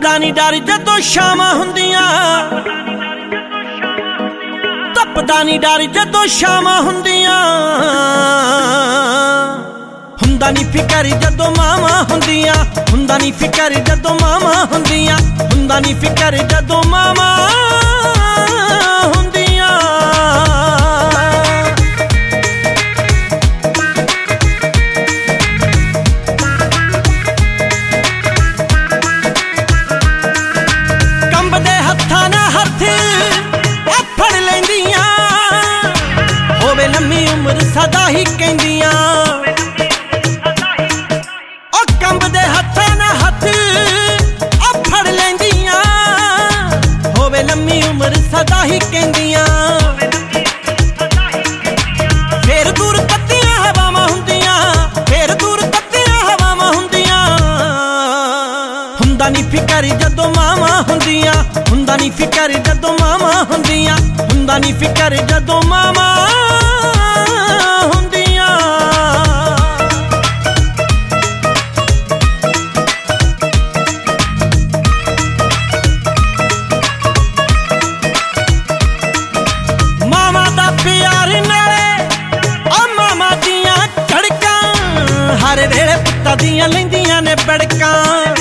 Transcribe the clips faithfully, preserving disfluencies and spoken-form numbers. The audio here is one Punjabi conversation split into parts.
ਤਪਦਾ ਨੀ ਡਰ ਜਦੋਂ ਸ਼ਾਮਾਂ ਹੁੰਦੀਆਂ, ਤਪਦਾ ਨੀ ਡਰ ਜਦੋਂ ਸ਼ਾਮਾਂ ਹੁੰਦੀਆਂ। ਹੁੰਦਾ ਨੀ ਫਿਕਰ ਜਦੋਂ ਮਾਵਾਂ ਹੁੰਦੀਆਂ, ਹੁੰਦਾ ਨੀ ਫਿਕਰ ਜਦੋਂ ਮਾਵਾਂ ਹੁੰਦੀਆਂ, ਹੁੰਦਾ ਨੀ ਫਿਕਰ ਜਦੋਂ ਮਾਵਾਂ ਹੁੰਦੀਆਂ। ਕੰਬਦੇ ਹੱਥਾਂ ਨਾਲ ਹੱਥ ਆ ਫੜ ਲੈਂਦੀਆਂ, ਹੋਵੇ ਲੰਮੀ ਉਮਰ ਸਦਾ ਹੀ ਕਹਿੰਦੀਆਂ। ਕੰਬਦੇ ਹੱਥਾਂ ਨਾਲ ਹੱਥ ਆ ਫੜ ਲੈਂਦੀਆਂ, ਹੋਵੇ ਲੰਮੀ ਉਮਰ ਸਦਾ ਹੀ ਕਹਿੰਦੀਆਂ। ਫੇਰ ਦੂਰ ਤੱਤੀਆਂ ਹਵਾਵਾਂ ਹੁੰਦੀਆਂ, ਫੇਰ ਦੂਰ ਤੱਤੀਆਂ ਹਵਾਵਾਂ ਹੁੰਦੀਆਂ। ਹੁੰਦਾ ਨੀ ਫਿਕਰ ਜਦੋਂ ਮਾਵਾਂ ਹੁੰਦੀਆਂ, ਹੁੰਦਾ ਨੀ ਫਿਕਰ ਜਦੋਂ ਮਾਵਾਂ ਹੁੰਦੀਆਂ, ਹੁੰਦਾ ਨੀ ਫਿਕਰ ਜਦੋਂ ਮਾਵਾਂ ਹੁੰਦੀਆਂ। ਹਰ ਵੇਲੇ ਪੁੱਤਾਂ ਦੀਆਂ ਲੈਂਦੀਆਂ ਨੇ ਬੜਕਾਂ,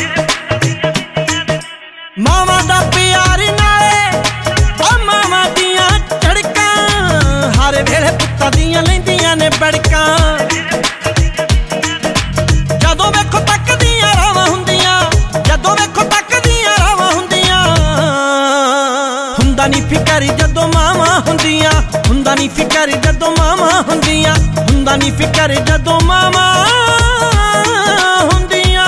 ਮਾਵਾਂ ਦਾ ਪਿਆਰ ਨਾਲੇ ਆ ਮਾਵਾਂ ਦੀਆਂ ਝੜਕਾਂ। ਹਰ ਵੇਲੇ ਪੁੱਤਾਂ ਦੀਆਂ ਲੈਂਦੀਆਂ ਨੇ ਬੜਕਾਂ, ਜਦੋਂ ਵੇਖੋ ਤੱਕਦੀਆਂ ਰਾਵਾਂ ਹੁੰਦੀਆਂ, ਜਦੋਂ ਵੇਖੋ ਤੱਕਦੀਆਂ ਰਾਵਾਂ ਹੁੰਦੀਆਂ। ਹੁੰਦਾ ਨੀ ਫਿਕਰ ਜਦੋਂ ਮਾਵਾਂ ਹੁੰਦੀਆਂ, ਹੁੰਦਾ ਨੀ ਫਿਕਰ ਜਦੋਂ ਮਾਵਾਂ ਹੁੰਦੀਆਂ, ਹੁੰਦਾ ਨੀ ਫਿਕਰ ਜਦੋਂ ਮਾਵਾਂ ਹੁੰਦੀਆਂ।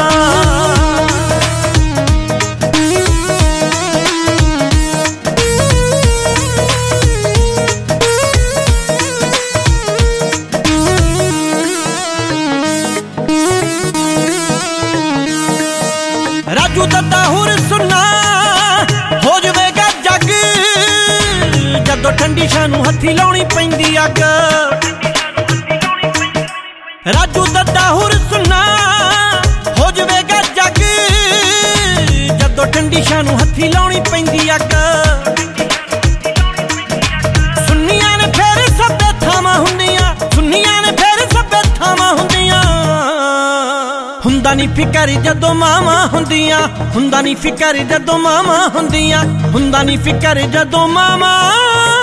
ਰਾਜੂ ਦੱਦਾ ਹੁਰ ਸੁਣਾ ਹੋ ਜਾਵੇਗਾ ਜੱਗ, ਜਦੋਂ ਠੰਡੀ ਛਾਂ ਨੂੰ ਹੱਥੀ ਲਾਉਣੀ ਪੈਂਦੀ ਅੱਗ। ਰਾਜੂ ਦੱਦਾ ਹੁਰ ਸੁਣਾ ਹੋ ਜਾਵੇਗਾ ਜੱਗ, ਜਦੋਂ ਠੰਡੀ ਛਾਂ ਨੂੰ ਹੱਥੀ ਲਾਉਣੀ ਪੈਂਦੀ ਅੱਗ। ਸੁੰਨੀਆਂ ਨੇ ਫੇਰ ਸਭੇ ਥਾਵਾਂ ਹੁੰਦੀਆਂ, ਸੁੰਨੀਆਂ ਨੇ ਫੇਰ ਸਭੇ ਥਾਵਾਂ ਹੁੰਦੀਆਂ। ਹੁੰਦਾ ਨੀ ਫਿਕਰ ਜਦੋਂ ਮਾਵਾਂ ਹੁੰਦੀਆਂ, ਹੁੰਦਾ ਨੀ ਫਿਕਰ ਜਦੋਂ ਮਾਵਾਂ ਹੁੰਦੀਆਂ, ਹੁੰਦਾ ਨੀ ਫਿਕਰ ਜਦੋਂ ਮਾਵਾਂ